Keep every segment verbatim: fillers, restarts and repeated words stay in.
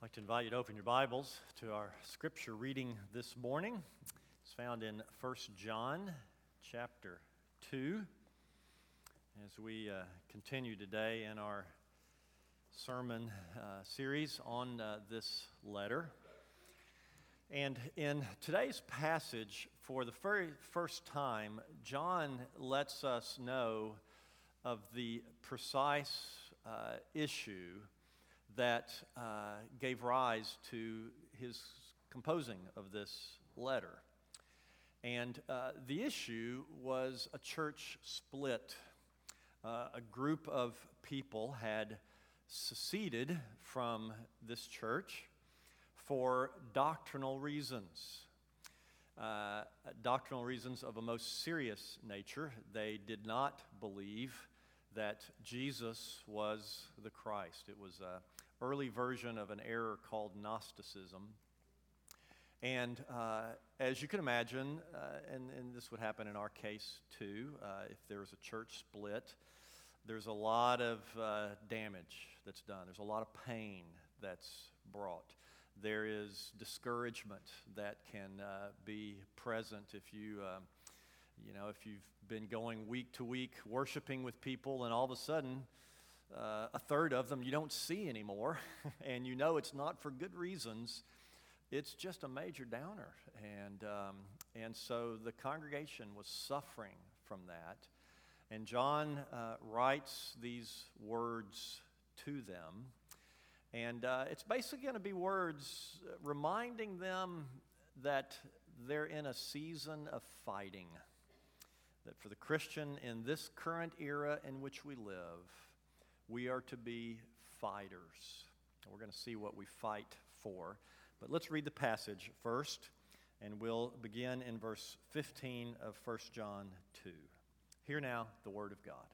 I'd like to invite you to open your Bibles to our scripture reading this morning. It's found in First John chapter two. As we uh, continue today in our sermon uh, series on uh, this letter. And in today's passage, for the very first time, John lets us know of the precise uh, issue that uh, gave rise to his composing of this letter. And uh, the issue was a church split. Uh, a group of people had seceded from this church for doctrinal reasons. Uh, doctrinal reasons of a most serious nature. They did not believe that Jesus was the Christ. It was an early version of an error called Gnosticism. And uh, as you can imagine, uh, and, and this would happen in our case too, uh, if there was a church split, there's a lot of uh, damage that's done. There's a lot of pain that's brought. There is discouragement that can uh, be present if you... Um, You know, if you've been going week to week worshiping with people and all of a sudden uh, a third of them you don't see anymore and you know it's not for good reasons, it's just a major downer. And, um, and so the congregation was suffering from that. And John uh, writes these words to them. And uh, it's basically going to be words reminding them that they're in a season of fighting. That for the Christian in this current era in which we live, we are to be fighters. And we're going to see what we fight for. But let's read the passage first, and we'll begin in verse fifteen of First John two. Hear now the word of God.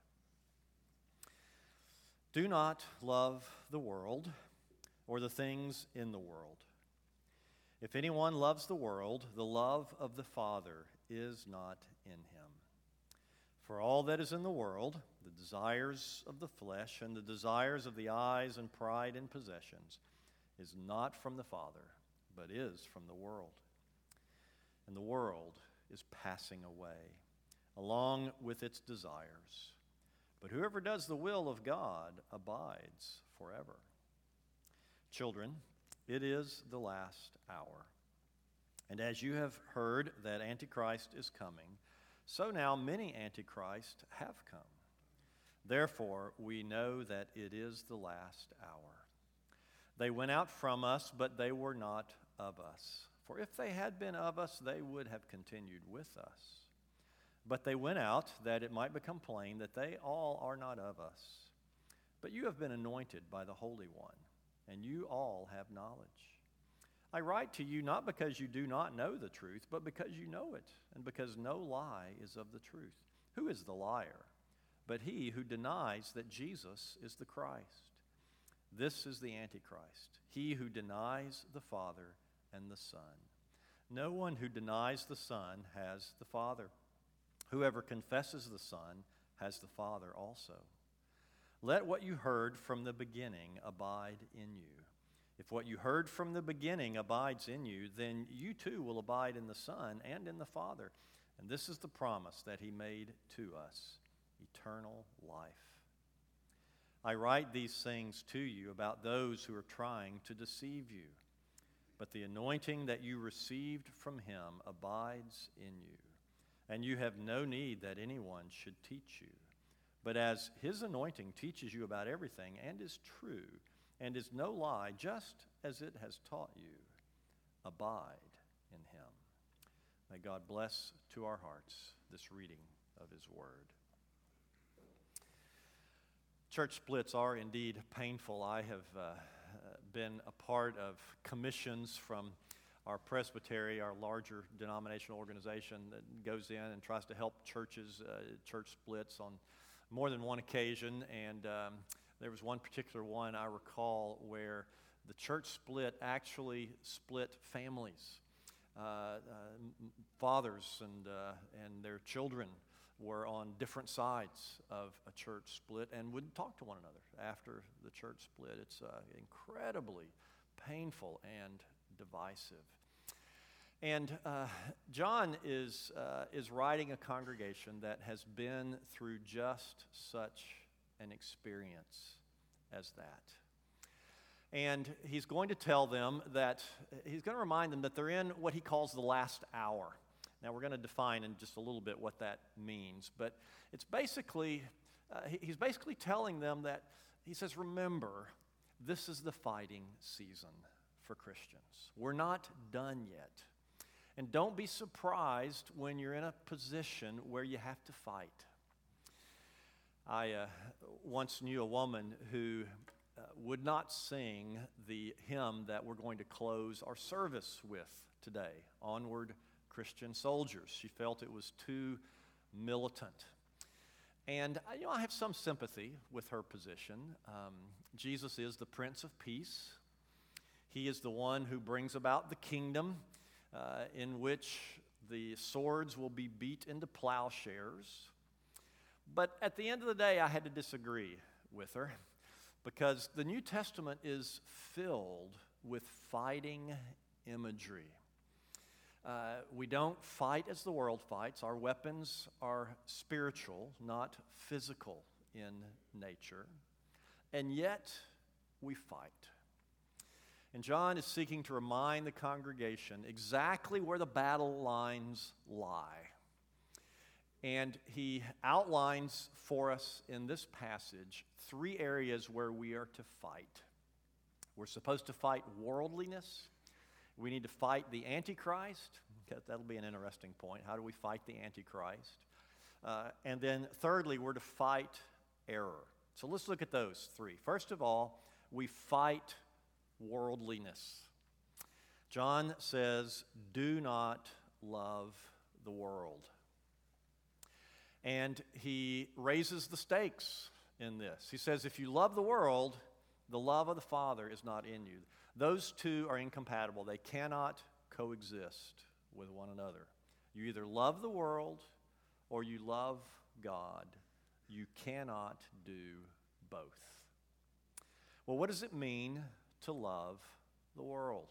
Do not love the world or the things in the world. If anyone loves the world, the love of the Father is not in him. For all that is in the world, the desires of the flesh and the desires of the eyes and pride in possessions, is not from the Father, but is from the world. And the world is passing away, along with its desires. But whoever does the will of God abides forever. Children, it is the last hour. And as you have heard that Antichrist is coming, so now many antichrists have come. Therefore, we know that it is the last hour. They went out from us, but they were not of us. For if they had been of us, they would have continued with us. But they went out that it might become plain that they all are not of us. But you have been anointed by the Holy One, and you all have knowledge. I write to you not because you do not know the truth, but because you know it, and because no lie is of the truth. Who is the liar? But he who denies that Jesus is the Christ. This is the Antichrist, he who denies the Father and the Son. No one who denies the Son has the Father. Whoever confesses the Son has the Father also. Let what you heard from the beginning abide in you. If what you heard from the beginning abides in you, then you too will abide in the Son and in the Father. And this is the promise that he made to us, eternal life. I write these things to you about those who are trying to deceive you. But the anointing that you received from him abides in you. And you have no need that anyone should teach you. But as his anointing teaches you about everything and is true, and is no lie, just as it has taught you, abide in him. May God bless to our hearts this reading of his word. Church splits are indeed painful. I have uh, been a part of commissions from our presbytery, our larger denominational organization that goes in and tries to help churches, uh, church splits on more than one occasion. And um, there was one particular one I recall where the church split actually split families. Uh, uh, fathers and uh, and their children were on different sides of a church split and wouldn't talk to one another after the church split. It's uh, incredibly painful and divisive. And uh, John is, uh, is writing a congregation that has been through just such an experience as that. And he's going to tell them that, he's going to remind them that they're in what he calls the last hour. Now, we're going to define in just a little bit what that means, but it's basically, uh, he's basically telling them that, he says, remember, this is the fighting season for Christians. We're not done yet. And don't be surprised when you're in a position where you have to fight. I uh, once knew a woman who uh, would not sing the hymn that we're going to close our service with today, Onward, Christian Soldiers. She felt it was too militant. And you know, I have some sympathy with her position. Um, Jesus is the Prince of Peace. He is the one who brings about the kingdom uh, in which the swords will be beat into plowshares. But at the end of the day, I had to disagree with her because the New Testament is filled with fighting imagery. Uh, we don't fight as the world fights. Our weapons are spiritual, not physical in nature. And yet, we fight. And John is seeking to remind the congregation exactly where the battle lines lie. And he outlines for us in this passage three areas where we are to fight. We're supposed to fight worldliness. We need to fight the Antichrist. That'll be an interesting point. How do we fight the Antichrist? Uh, and then thirdly, we're to fight error. So let's look at those three. First of all, we fight worldliness. John says, do not love the world. And he raises the stakes in this. He says, if you love the world, the love of the Father is not in you. Those two are incompatible. They cannot coexist with one another. You either love the world or you love God. You cannot do both. Well, what does it mean to love the world?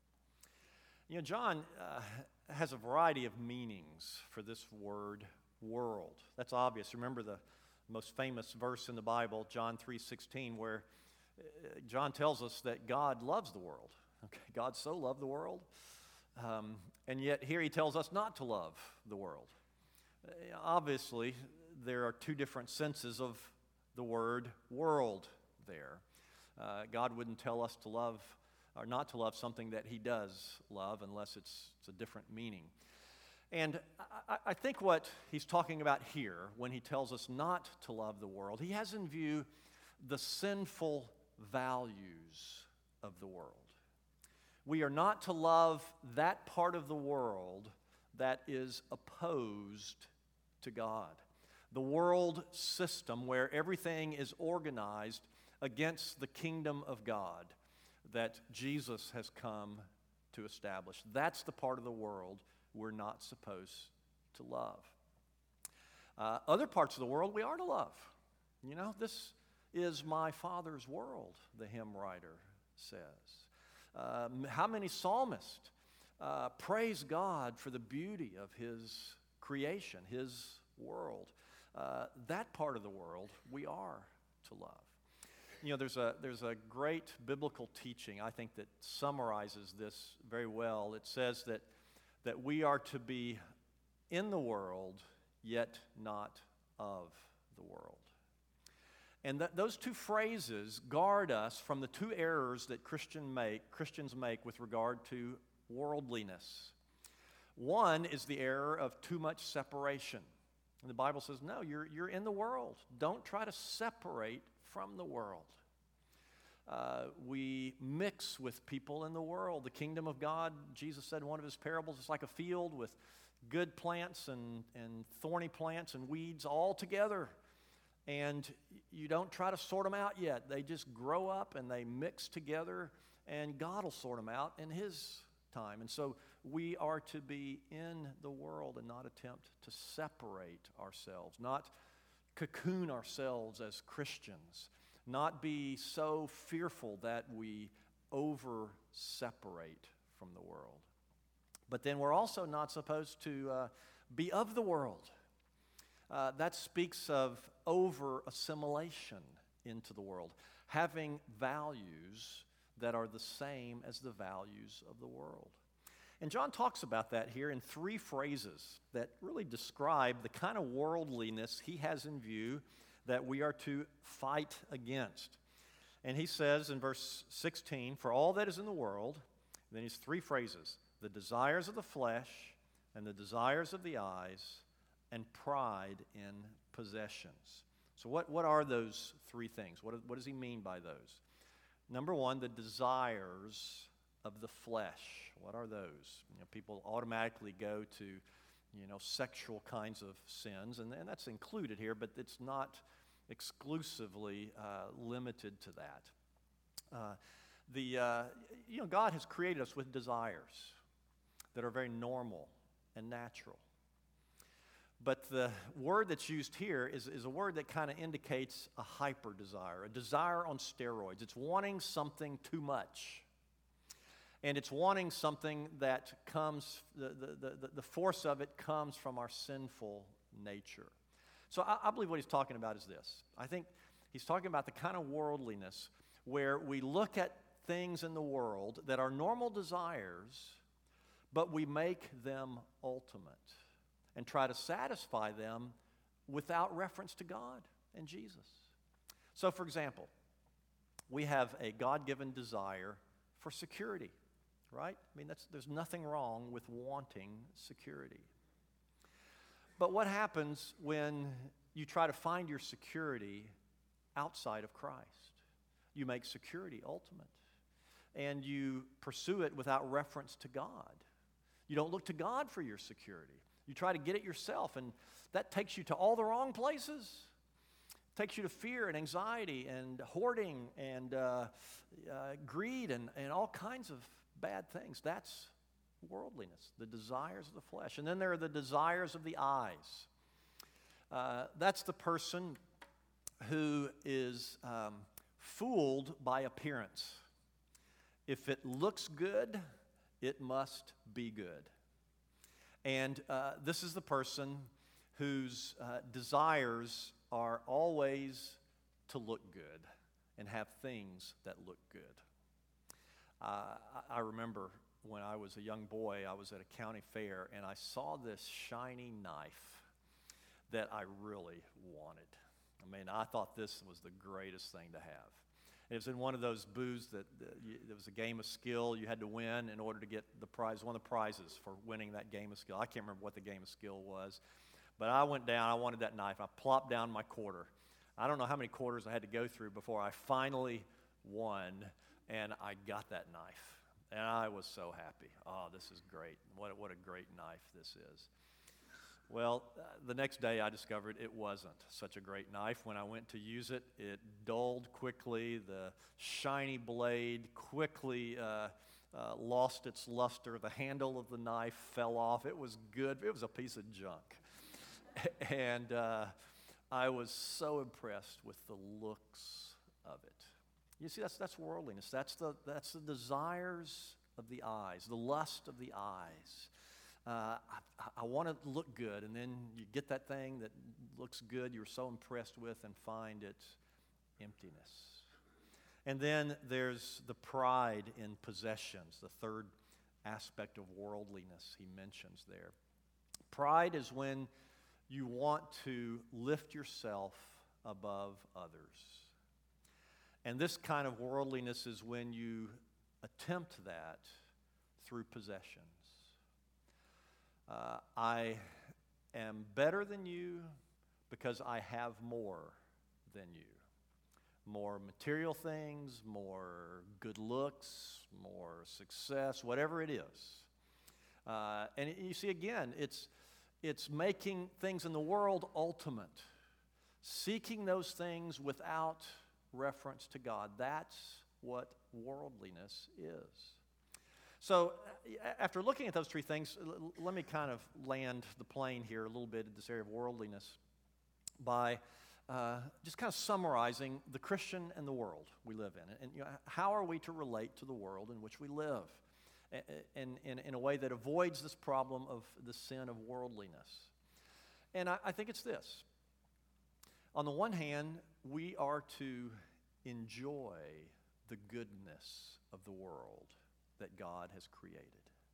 You know, John uh, has a variety of meanings for this word world. That's obvious. Remember the most famous verse in the Bible, John three sixteen, where John tells us that God loves the world. Okay, God so loved the world, um, and yet here he tells us not to love the world. Uh, obviously, there are two different senses of the word world there. Uh, God wouldn't tell us to love or not to love something that he does love unless it's, it's a different meaning. And I, I think what he's talking about here when he tells us not to love the world, he has in view the sinful values of the world. We are not to love that part of the world that is opposed to God. The world system where everything is organized against the kingdom of God that Jesus has come to establish. That's the part of the world we're not supposed to love. Uh, other parts of the world we are to love. You know, this is my Father's world, the hymn writer says. Um, how many psalmists uh, praise God for the beauty of his creation, his world. Uh, that part of the world we are to love. You know, there's a, there's a great biblical teaching, I think, that summarizes this very well. It says that, that we are to be in the world, yet not of the world. And that those two phrases guard us from the two errors that Christian make, Christians make with regard to worldliness. One is the error of too much separation. And the Bible says, no, you're, you're in the world. Don't try to separate from the world. Uh, we mix with people in the world. The kingdom of God, Jesus said in one of his parables, is like a field with good plants and, and thorny plants and weeds all together. And you don't try to sort them out yet. They just grow up and they mix together, and God will sort them out in his time. And so we are to be in the world and not attempt to separate ourselves, not cocoon ourselves as Christians, not be so fearful that we over-separate from the world. But then we're also not supposed to uh, be of the world. Uh, that speaks of over-assimilation into the world, having values that are the same as the values of the world. And John talks about that here in three phrases that really describe the kind of worldliness he has in view that we are to fight against. And he says in verse sixteen, for all that is in the world, and then he's three phrases, the desires of the flesh and the desires of the eyes and pride in possessions. So what, what are those three things? What, what does he mean by those? Number one, the desires of the flesh. What are those? You know, people automatically go to, you know, sexual kinds of sins, and, and that's included here, but it's not exclusively uh, limited to that. Uh, the uh, you know, God has created us with desires that are very normal and natural. But the word that's used here is, is a word that kind of indicates a hyper desire, a desire on steroids. It's wanting something too much. And it's wanting something that comes, the, the, the, the force of it comes from our sinful nature. So I, I believe what he's talking about is this. I think he's talking about the kind of worldliness where we look at things in the world that are normal desires, but we make them ultimate and try to satisfy them without reference to God and Jesus. So, for example, we have a God-given desire for security, right? I mean, that's, there's nothing wrong with wanting security. But what happens when you try to find your security outside of Christ? You make security ultimate, and you pursue it without reference to God. You don't look to God for your security. You try to get it yourself, and that takes you to all the wrong places. It takes you to fear and anxiety and hoarding and uh, uh, greed and, and all kinds of bad things. That's worldliness, the desires of the flesh. And then there are the desires of the eyes. Uh, that's the person who is um, fooled by appearance. If it looks good, it must be good. And uh, this is the person whose uh, desires are always to look good and have things that look good. Uh, I remember when I was a young boy, I was at a county fair, and I saw this shiny knife that I really wanted. I mean, I thought this was the greatest thing to have. It was in one of those booths that uh, you, there was a game of skill you had to win in order to get the prize, one of the prizes for winning that game of skill. I can't remember what the game of skill was, but I went down, I wanted that knife. I plopped down my quarter. I don't know how many quarters I had to go through before I finally won, and I got that knife. And I was so happy. Oh, this is great. What, what a great knife this is. Well, uh, the next day I discovered it wasn't such a great knife. When I went to use it, it dulled quickly. The shiny blade quickly uh, uh, lost its luster. The handle of the knife fell off. It was good. It was a piece of junk. and uh, I was so impressed with the looks of it. You see, that's, that's worldliness. That's the, that's the desires of the eyes, the lust of the eyes. Uh, I, I want to look good, and then you get that thing that looks good you're so impressed with and find it emptiness. And then there's the pride in possessions, the third aspect of worldliness he mentions there. Pride is when you want to lift yourself above others. And this kind of worldliness is when you attempt that through possessions. Uh, I am better than you because I have more than you. More material things, more good looks, more success, whatever it is. Uh, and it, you see, again, it's, it's making things in the world ultimate. Seeking those things without reference to God. That's what worldliness is. So after looking at those three things, l- let me kind of land the plane here a little bit in this area of worldliness by uh, just kind of summarizing the Christian and the world we live in. And, you know, how are we to relate to the world in which we live in, in, in a way that avoids this problem of the sin of worldliness? And I, I think it's this. On the one hand, we are to enjoy the goodness of the world that God has created.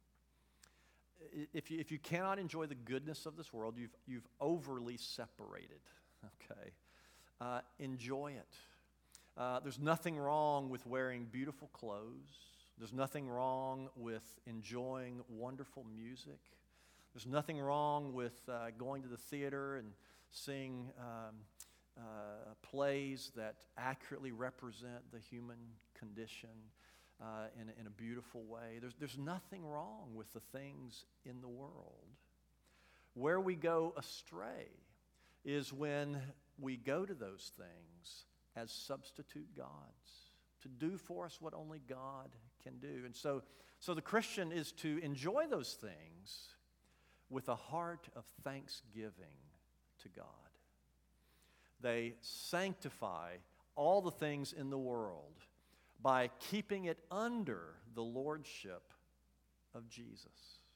If you, if you cannot enjoy the goodness of this world, you've, you've overly separated, okay? Uh, enjoy it. Uh, there's nothing wrong with wearing beautiful clothes. There's nothing wrong with enjoying wonderful music. There's nothing wrong with uh, going to the theater and seeing um, uh, plays that accurately represent the human condition uh, in, in a beautiful way. There's, there's nothing wrong with the things in the world. Where we go astray is when we go to those things as substitute gods, to do for us what only God can do. And so, so the Christian is to enjoy those things with a heart of thanksgiving to God. They sanctify all the things in the world by keeping it under the lordship of Jesus.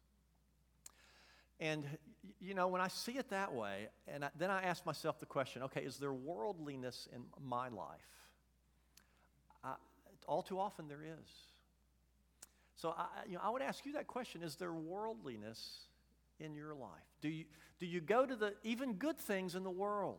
And, you know, when I see it that way, and I, then I ask myself the question, okay, is there worldliness in my life? I, all too often there is. So I, you know, I would ask you that question, is there worldliness in your life? Do you, do you go to the even good things in the world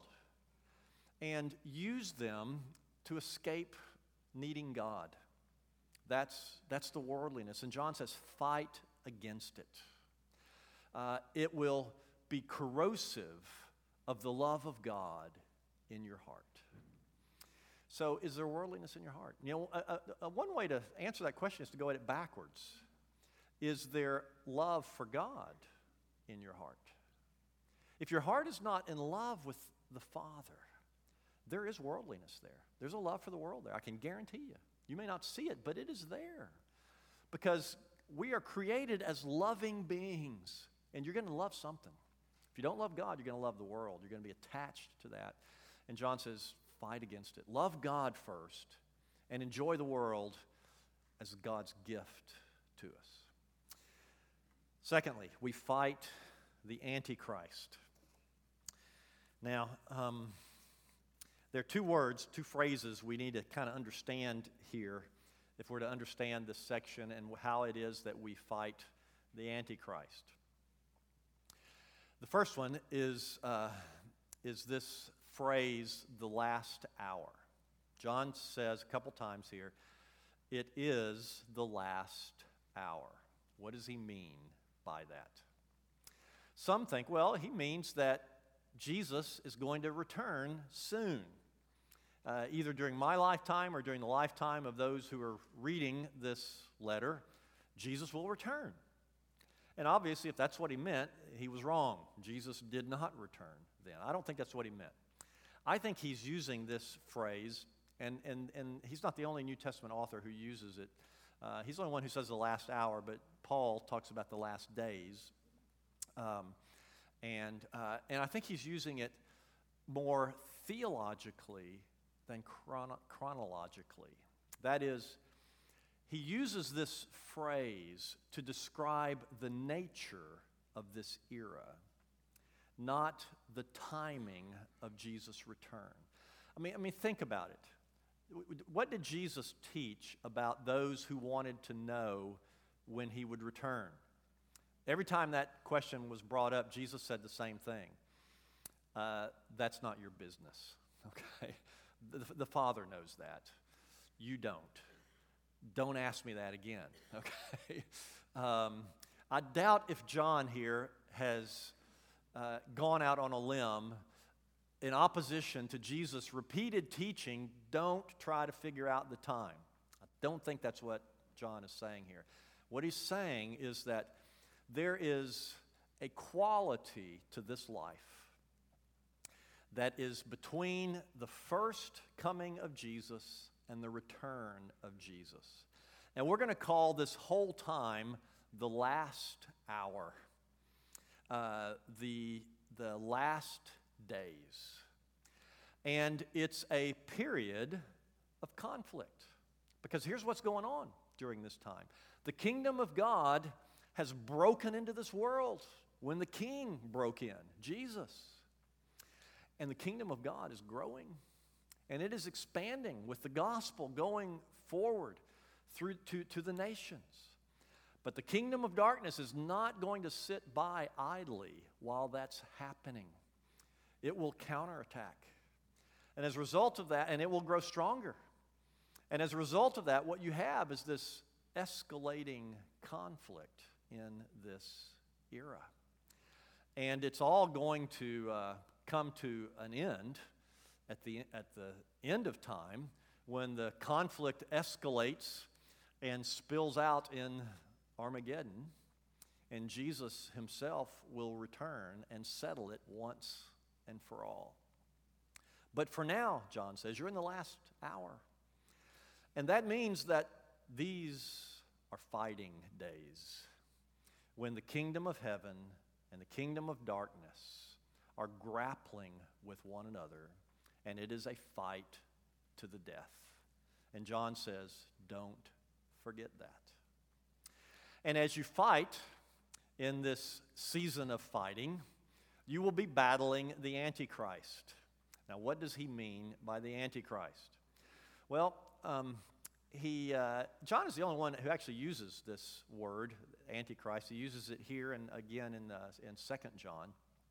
and use them to escape needing God? That's, that's the worldliness. And John says, fight against it. Uh, it will be corrosive of the love of God in your heart. So is there worldliness in your heart? You know, a, a, a one way to answer that question is to go at it backwards. Is there love for God in your heart? If your heart is not in love with the Father, there is worldliness there. There's a love for the world there. I can guarantee you. You may not see it, but it is there. Because we are created as loving beings, and you're going to love something. If you don't love God, you're going to love the world. You're going to be attached to that. And John says, fight against it. Love God first, and enjoy the world as God's gift to us. Secondly, we fight the Antichrist. Now, um, there are two words, two phrases we need to kind of understand here if we're to understand this section and how it is that we fight the Antichrist. The first one is, uh, is this phrase, the last hour. John says a couple times here, it is the last hour. What does he mean by that? Some think, well, he means that Jesus is going to return soon. Uh, either during my lifetime or during the lifetime of those who are reading this letter, Jesus will return. And obviously, if that's what he meant, he was wrong. Jesus did not return then. I don't think that's what he meant. I think he's using this phrase, and, and, and he's not the only New Testament author who uses it. Uh, he's the only one who says the last hour, but Paul talks about the last days. Um, and, uh, and I think he's using it more theologically than chrono- chronologically. That is, he uses this phrase to describe the nature of this era, not the timing of Jesus' return. I mean, I mean, think about it. What did Jesus teach about those who wanted to know when he would return? Every time that question was brought up, Jesus said the same thing. Uh, that's not your business, okay? The, the Father knows that. You don't. Don't ask me that again, okay? Um, I doubt if John here has uh, gone out on a limb in opposition to Jesus' repeated teaching, don't try to figure out the time. I don't think that's what John is saying here. What he's saying is that there is a quality to this life that is between the first coming of Jesus and the return of Jesus. And we're going to call this whole time the last hour, uh, the, the last days. And it's a period of conflict. Because here's what's going on during this time. The kingdom of God has broken into this world when the king broke in, Jesus. And the kingdom of God is growing, and it is expanding with the gospel going forward through to, to the nations. But the kingdom of darkness is not going to sit by idly while that's happening. It will counterattack. And as a result of that, and it will grow stronger. And as a result of that, what you have is this escalating conflict in this era. And it's all going to uh, come to an end at the, at the end of time when the conflict escalates and spills out in Armageddon, and Jesus himself will return and settle it once and for all. But for now, John says, you're in the last hour. And that means that these are fighting days when the kingdom of heaven and the kingdom of darkness are grappling with one another, and it is a fight to the death. And John says, don't forget that. And as you fight in this season of fighting, you will be battling the Antichrist. Now, what does he mean by the Antichrist? Well, um, he uh, John is the only one who actually uses this word, Antichrist. He uses it here and again in, uh, in Second John.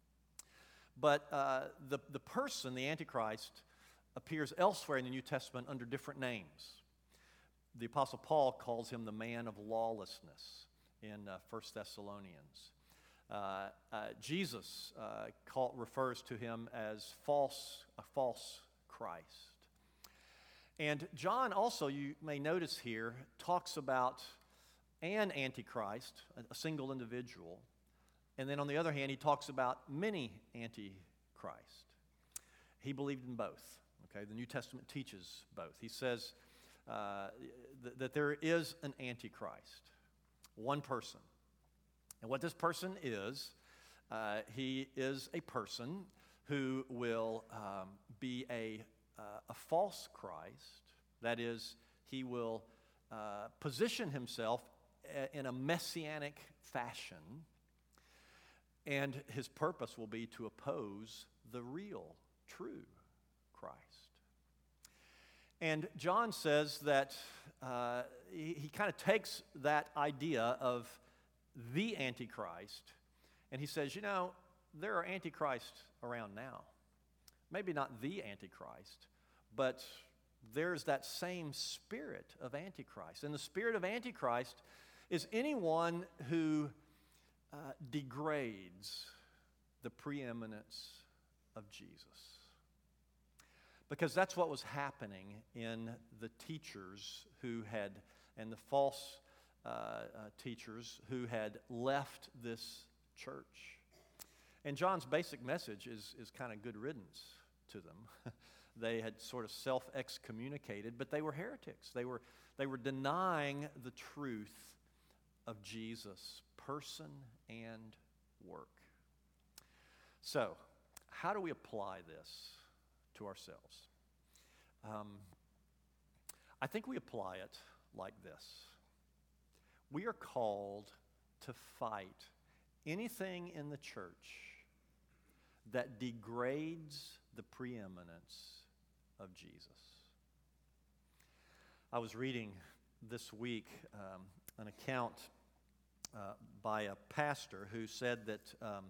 But uh, the, the person, the Antichrist, appears elsewhere in the New Testament under different names. The Apostle Paul calls him the man of lawlessness in uh, First Thessalonians. Uh, uh, Jesus uh, call, refers to him as false, a false Christ. And John also, you may notice here, talks about an Antichrist, a, a single individual. And then on the other hand, he talks about many Antichrist. He believed in both. Okay, the New Testament teaches both. He says uh, th- that there is an Antichrist, one person. And what this person is, uh, he is a person who will um, be a, uh, a false Christ. That is, he will uh, position himself a- in a messianic fashion, and his purpose will be to oppose the real, true Christ. And John says that uh, he, he kind of takes that idea of the Antichrist, and he says, you know, there are Antichrists around now. Maybe not the Antichrist, but there's that same spirit of Antichrist. And the spirit of Antichrist is anyone who uh, degrades the preeminence of Jesus. Because that's what was happening in the teachers who had, and the false uh, uh, teachers who had left this church. And John's basic message is, is kind of good riddance to them. They had sort of self-excommunicated, but they were heretics. They were, they were denying the truth of Jesus' person and work. So, how do we apply this to ourselves? Um, I think we apply it like this. We are called to fight anything in the church that degrades the preeminence of Jesus. I was reading this week um, an account uh, by a pastor who said that um,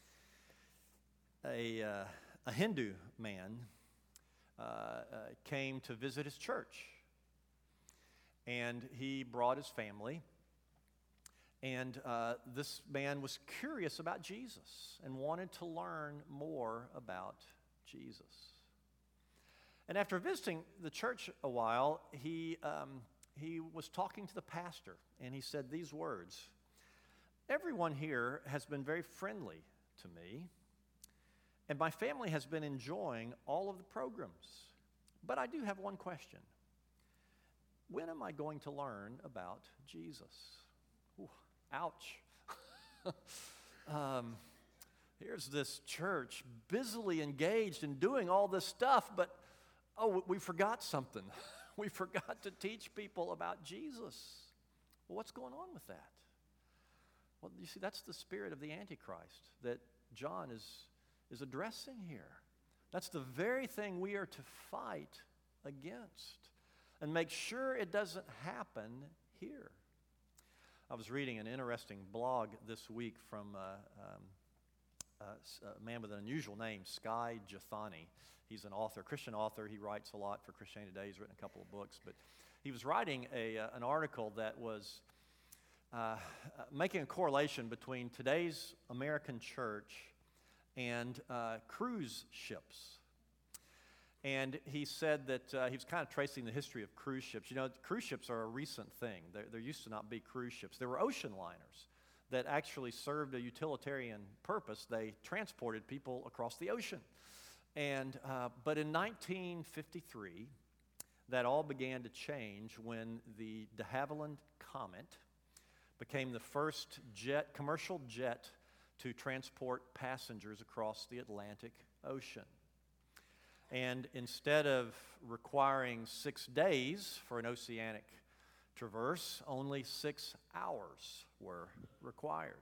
a, uh, a Hindu man uh, uh, came to visit his church. And he brought his family. And uh, this man was curious about Jesus and wanted to learn more about Jesus. And after visiting the church a while, he, um, he was talking to the pastor, and he said these words: "Everyone here has been very friendly to me, and my family has been enjoying all of the programs. But I do have one question. When am I going to learn about Jesus?" Ooh, ouch. um, Here's this church busily engaged in doing all this stuff, but oh, we forgot something. We forgot to teach people about Jesus. Well, what's going on with that? Well, you see, that's the spirit of the Antichrist that John is, is addressing here. That's the very thing we are to fight against and make sure it doesn't happen here. I was reading an interesting blog this week from uh, um, uh, a man with an unusual name, Skye Jethani. He's an author, Christian author. He writes a lot for Christianity Today. He's written a couple of books. But he was writing a, uh, an article that was uh, making a correlation between today's American church and uh, cruise ships. And he said that uh, he was kind of tracing the history of cruise ships. You know, cruise ships are a recent thing. There, there used to not be cruise ships. There were ocean liners that actually served a utilitarian purpose. They transported people across the ocean. And uh, but in nineteen fifty-three, that all began to change when the de Havilland Comet became the first jet, commercial jet to transport passengers across the Atlantic Ocean. And instead of requiring six days for an oceanic traverse, only six hours were required.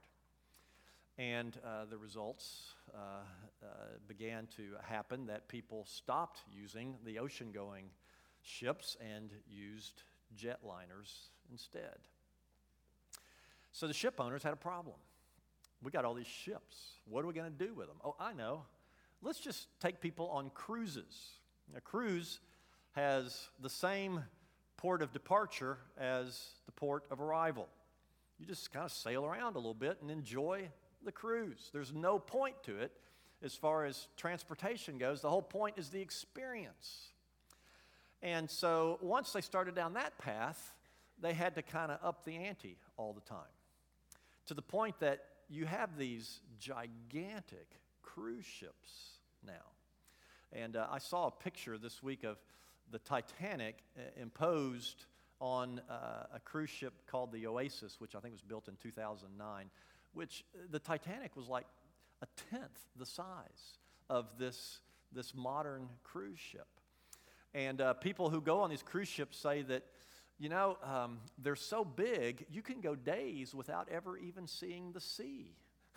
And uh, the results uh, uh, began to happen that people stopped using the ocean-going ships and used jetliners instead. So the ship owners had a problem. We got all these ships. What are we going to do with them? Oh, I know. Let's just take people on cruises. A cruise has the same port of departure as the port of arrival. You just kind of sail around a little bit and enjoy the cruise. There's no point to it as far as transportation goes. The whole point is the experience. And so once they started down that path, they had to kind of up the ante all the time, to the point that you have these gigantic cruise ships now. And uh, I saw a picture this week of the Titanic uh, imposed on uh, a cruise ship called the Oasis, which I think was built in two thousand nine, which uh, the Titanic was like a tenth the size of this, this modern cruise ship. And uh, people who go on these cruise ships say that, you know, um, they're so big, you can go days without ever even seeing the sea.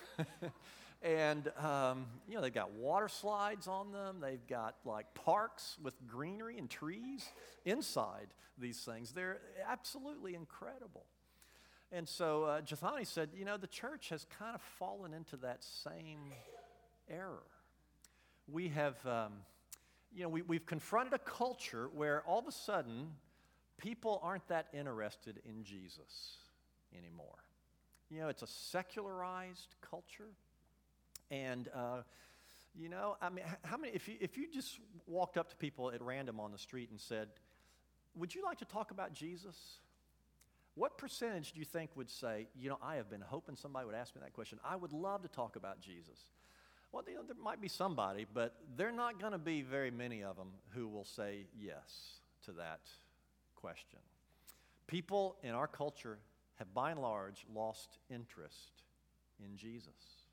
And, um, you know, they've got water slides on them. They've got, like, parks with greenery and trees inside these things. They're absolutely incredible. And so uh, Jethani said, you know, the church has kind of fallen into that same error. We have, um, you know, we, we've confronted a culture where all of a sudden people aren't that interested in Jesus anymore. You know, it's a secularized culture. And, uh, you know, I mean, how many, if you, if you just walked up to people at random on the street and said, would you like to talk about Jesus? What percentage do you think would say, you know, I have been hoping somebody would ask me that question. I would love to talk about Jesus. Well, you know, there might be somebody, but there are not going to be very many of them who will say yes to that question. People in our culture have, by and large, lost interest in Jesus.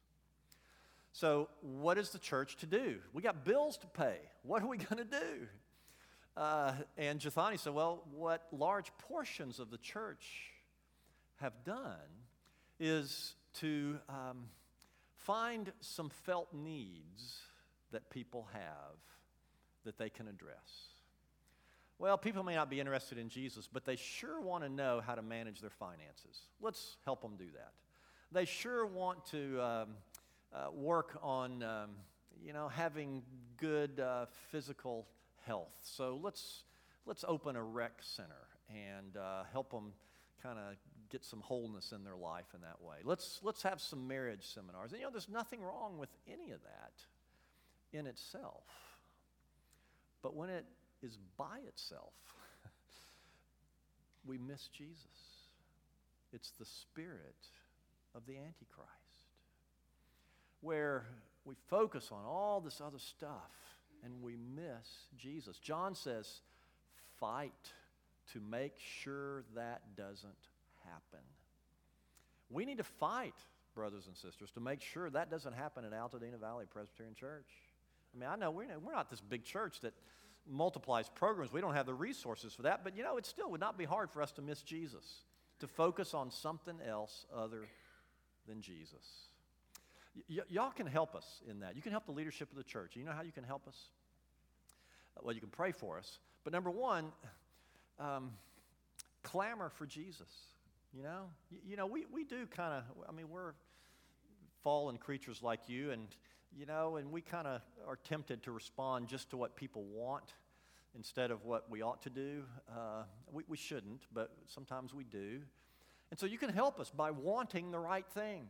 So what is the church to do? We got bills to pay. What are we going to do? Uh, and Jethani said, well, what large portions of the church have done is to um, find some felt needs that people have that they can address. Well, people may not be interested in Jesus, but they sure want to know how to manage their finances. Let's help them do that. They sure want to um, uh, work on, um, you know, having good uh, physical health. So let's let's open a rec center and uh, help them kind of get some wholeness in their life in that way. Let's let's have some marriage seminars. And, you know, there's nothing wrong with any of that in itself. But when it is by itself, we miss Jesus. It's the spirit of the Antichrist, where we focus on all this other stuff and we miss Jesus. John says, fight to make sure that doesn't happen. We need to fight brothers and sisters, to make sure that doesn't happen at Altadena Valley Presbyterian Church. I mean, I know we're, we're not this big church that multiplies programs. We don't have the resources for that, but you know, it still would not be hard for us to miss Jesus, to focus on something else other than Jesus. Y- y'all can help us in that. You can help the leadership of the church. You know how you can help us? Well, you can pray for us. But number one, um, clamor for Jesus. You know, you, you know, we, we do kind of, I mean, we're fallen creatures like you, and, you know, and we kind of are tempted to respond just to what people want instead of what we ought to do. Uh, we, we shouldn't, but sometimes we do. And so you can help us by wanting the right thing.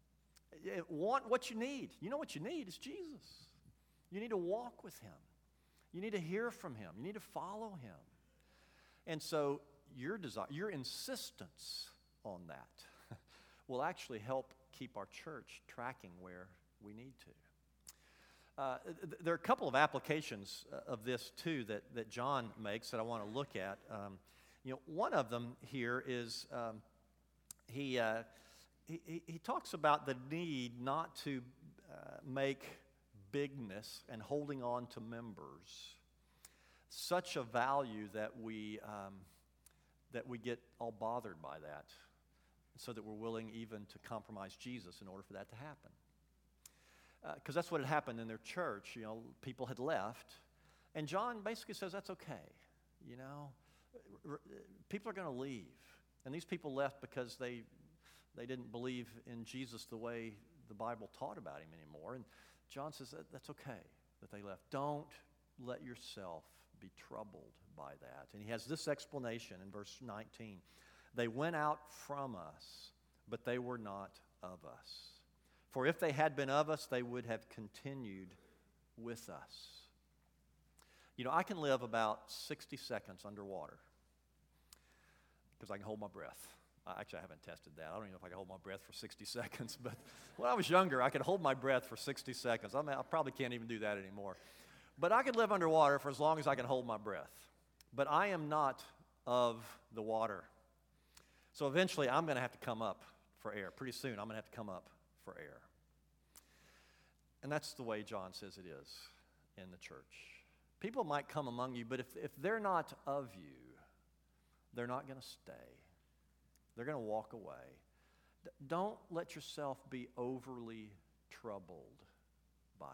Want what you need. You know what you need is Jesus. You need to walk with him. You need to hear from him. You need to follow him. And so your desire, your insistence on that will actually help keep our church tracking where we need to. Uh, th- there are a couple of applications of this too that, that John makes that I want to look at. Um, you know, one of them here is um, he, uh, he he talks about the need not to uh, make bigness and holding on to members such a value that we um, that we get all bothered by that, so that we're willing even to compromise Jesus in order for that to happen. Because uh, that's what had happened in their church. You know, people had left, and John basically says that's okay. You know, R- people are going to leave, and these people left because they they didn't believe in Jesus the way the Bible taught about him anymore. And John says that that's okay that they left. Don't let yourself be troubled by that. And he has this explanation in verse nineteen. They went out from us, but they were not of us. For if they had been of us, they would have continued with us. You know, I can live about sixty seconds underwater because I can hold my breath. Actually, I haven't tested that. I don't even know if I can hold my breath for sixty seconds. But when I was younger, I could hold my breath for sixty seconds. I mean, I probably can't even do that anymore. But I could live underwater for as long as I can hold my breath. But I am not of the water. So eventually, I'm going to have to come up for air. Pretty soon, I'm going to have to come up for air. And that's the way John says it is in the church. People might come among you, but if, if they're not of you, they're not going to stay. They're going to walk away. D- don't let yourself be overly troubled by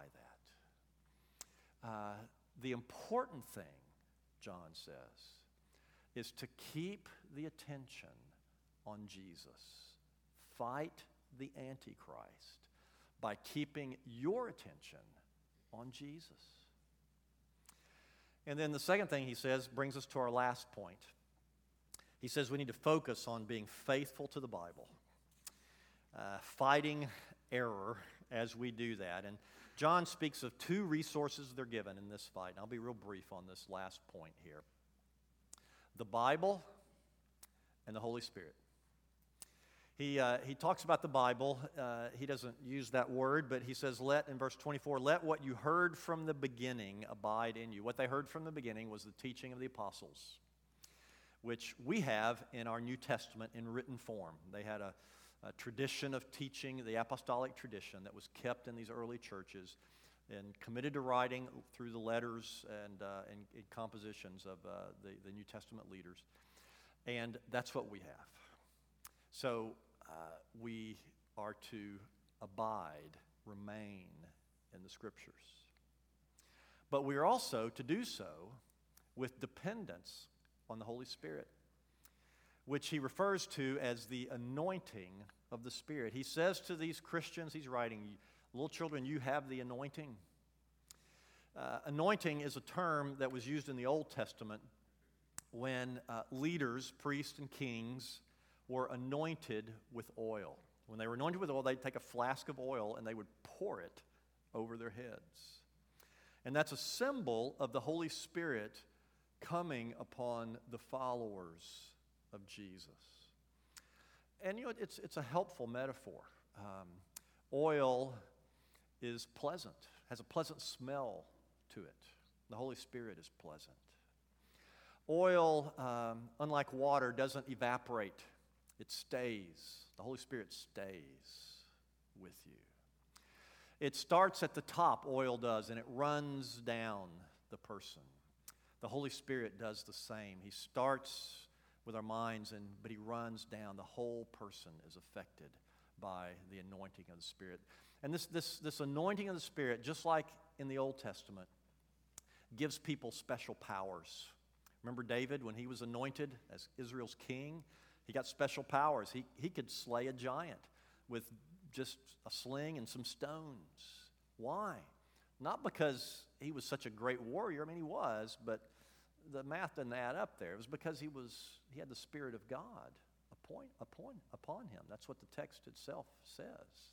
that. Uh, the important thing, John says, is to keep the attention on Jesus. Fight the Antichrist by keeping your attention on Jesus. And then the second thing he says brings us to our last point. He says we need to focus on being faithful to the Bible, uh, fighting error as we do that. And John speaks of two resources that are given in this fight. And I'll be real brief on this last point here. The Bible and the Holy Spirit. He, uh, he talks about the Bible. Uh, he doesn't use that word, but he says, let, in verse twenty-four, let what you heard from the beginning abide in you. What they heard from the beginning was the teaching of the apostles, which we have in our New Testament in written form. They had a, a tradition of teaching, the apostolic tradition that was kept in these early churches and committed to writing through the letters and, uh, and, and compositions of uh, the, the New Testament leaders. And that's what we have. So uh, we are to abide, remain in the Scriptures. But we are also to do so with dependence on the Holy Spirit, which he refers to as the anointing of the Spirit. He says to these Christians, he's writing, little children, you have the anointing. Uh, anointing is a term that was used in the Old Testament when uh, leaders, priests, and kings were anointed with oil. When they were anointed with oil, they'd take a flask of oil and they would pour it over their heads. And that's a symbol of the Holy Spirit coming upon the followers of Jesus. And you know, it's, it's a helpful metaphor. Um, oil is pleasant, has a pleasant smell to it. The Holy Spirit is pleasant. Oil, um, unlike water, doesn't evaporate. It stays. The Holy Spirit stays. with you. It starts at the top, oil does, and it runs down the person. The Holy Spirit does the same. He starts with our minds, and but he runs down. The whole person is affected by the anointing of the Spirit. And this, this, this anointing of the Spirit, just like in the Old Testament, gives people special powers. Remember David, when he was anointed as Israel's king, he got special powers. He, he could slay a giant with just a sling and some stones. Why? Not because he was such a great warrior. I mean, he was, but the math didn't add up there. It was because he was he had the Spirit of God upon, upon, upon him. That's what the text itself says.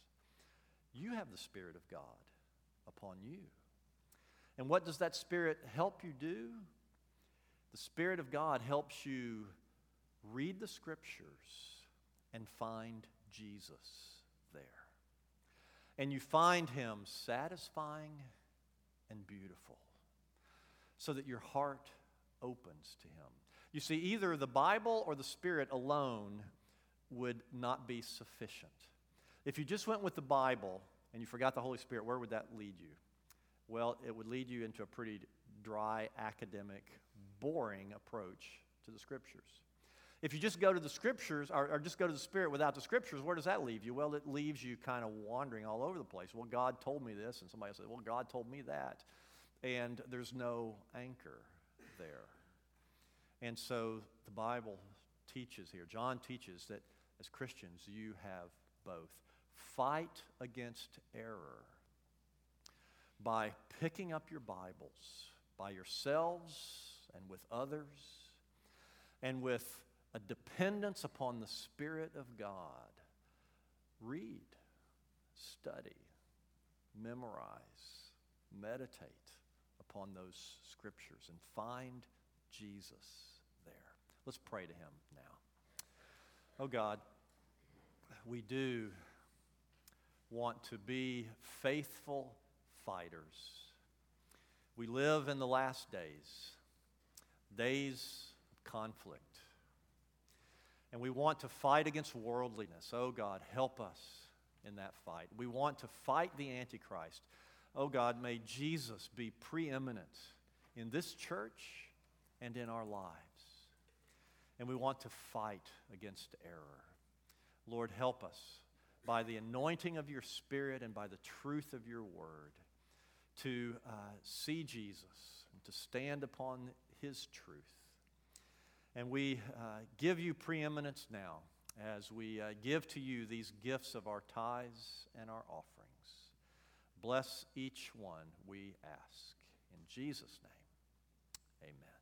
You have the Spirit of God upon you. And what does that Spirit help you do? The Spirit of God helps you read the Scriptures and find Jesus there. And you find him satisfying and beautiful, so that your heart opens to him. You see, either the Bible or the Spirit alone would not be sufficient. If you just went with the Bible and you forgot the Holy Spirit, where would that lead you? Well, it would lead you into a pretty dry, academic, boring approach to the Scriptures. If you just go to the Scriptures, or, or just go to the Spirit without the Scriptures, where does that leave you? Well, it leaves you kind of wandering all over the place. Well, God told me this, and somebody said, well, God told me that. And there's no anchor there. And so the Bible teaches here, John teaches that as Christians, you have both. Fight against error by picking up your Bibles by yourselves and with others, and with a dependence upon the Spirit of God. Read, study, memorize, meditate upon those Scriptures and find Jesus there. Let's pray to him now. Oh God, we do want to be faithful fighters. We live in the last days, days of conflict. And we want to fight against worldliness. Oh God, help us in that fight. We want to fight the Antichrist. Oh God, may Jesus be preeminent in this church and in our lives. And we want to fight against error. Lord, help us by the anointing of your Spirit and by the truth of your word to uh, see Jesus and to stand upon his truth. And we uh, give you preeminence now as we uh, give to you these gifts of our tithes and our offerings. Bless each one, we ask. In Jesus' name, amen.